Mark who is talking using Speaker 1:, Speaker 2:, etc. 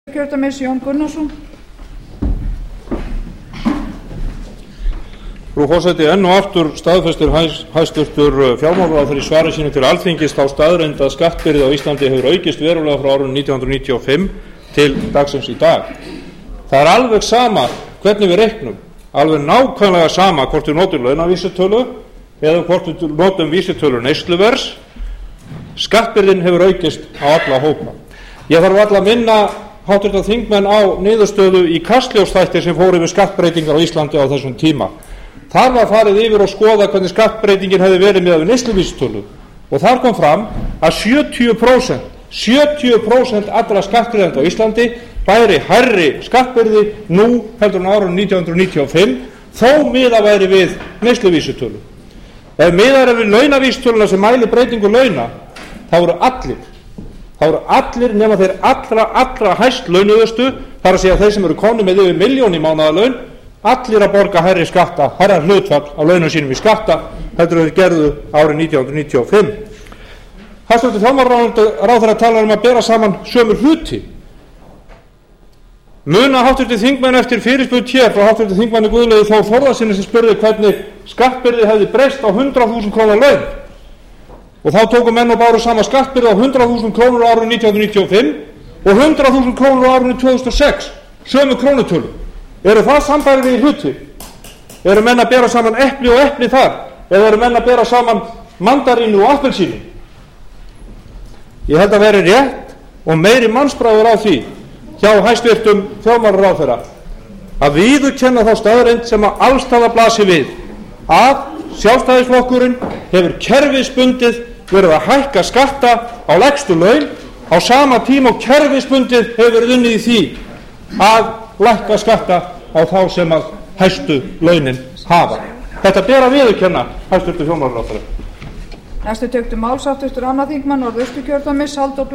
Speaker 1: kjördæmis Jón Gunnarsson.
Speaker 2: Frú forseti, enn og aftur staðfestir hæstvirtur fjármálaráðherra í svari sínu til Alþingis þá staðreynd að skattbyrði á Íslandi hefur aukist verulega frá árinu 1995 til dagsins í dag. Það er alveg sama hvernig við reiknum, alveg nákvæmlega sama hvort við notum launavísitölu eða hvort við notum vísitölu neysluverðs. Skattbyrðin hefur aukist á alla hópa. Ég þarf varla að minna háttvirta þingmenn á niðurstöðu í Kastljósþætti sem fór yfir skattbreytingar á Íslandi á þessum tíma. Þar var farið yfir og skoða hvernig skattbreytingin hefði verið miðað við neysluvísitölu og þar kom fram að 70% allra skattgreiðenda á Íslandi bæri hærri skattbyrði nú heldur en á árinu 1995 þó miðað væri við neysluvísitölu. Ef miðað er við launavísitöluna sem mælir breytingu launa þá eru allir nema þeir allra hæst launuðustu, þar að segja þeir sem eru komnir með yfir 1 milljón í mánaðarlaun, allir að borga hærri skatta, hærra hlutfall á launum sínum í skatta heldur en þeir gerðu árið 1995. Hæstvirtur fjármálaráðherra talar um að bera saman sömu hluti. Muna háttvirtir þingmenn eftir fyrirspurn hér frá háttvirtur þingmanni Guðlaugi Þór Þórðarsyni sem spurði hvernig skattbyrði hefði breyst á 100.000 króna laun. Og þá tóku menn og báru sama skattbyrði á 100.000 krónur á árinu 1995 og 100.000 krónur á árinu 2006, sömu krónutölu. Eru það sambærilegir hluti? Eru menn að bera saman epli og epli þar? Eða eru menn að bera saman mandarínu og appelsínu? Ég held að veri rétt og meiri mannsbragur á því hjá hæstvirtum fjármálaráðherra að viðurkenna þá staðreynd sem að alls staðar blasir við að Sjálfstæðisflokkurinn hefur kerfisbundið verið að hækka skatta á lægstu laun á sama tíma og kerfisbundið hefur verið unnið í því að lækka skatta á þá sem að hæstu launin hafa. Þetta ber að viðurkenna hæstvirtur fjármálaráðherra.
Speaker 1: Næstu töktu máls háttvirtur annar þingmann Norðausturkjördæmis Halldór